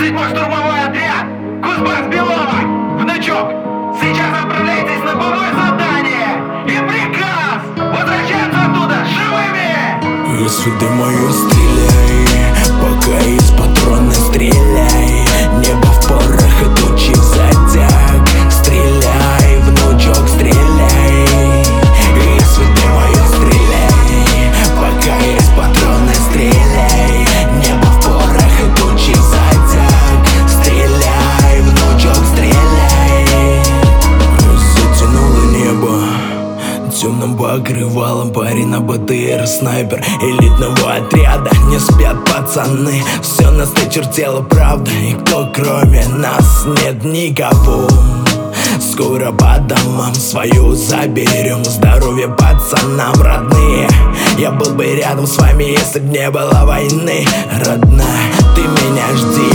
Седьмой штурмовой отряд Кузбасс Белова. Внучок, сейчас отправляйтесь на боевое задание. И приказ возвращаться оттуда живыми. Если ты мою стреляй, пока из патрона стреляй. Небо в порох и тучи в затяг. Стреляй, внучок, стреляй. Если ты мою стреляй, пока из патрона стреляй. Небо в порох и тучи в затяг. Стреляй, внучок, стреляй. Затянуло небо темным покрывалом, парень на БТР, снайпер элитного отряда. Не спят пацаны, все насточертело, правда. И кто кроме нас, нет никого. Скоро по домам свою заберем. Здоровье пацанам, родные. Я был бы рядом с вами, если б не было войны. Родная, ты меня жди.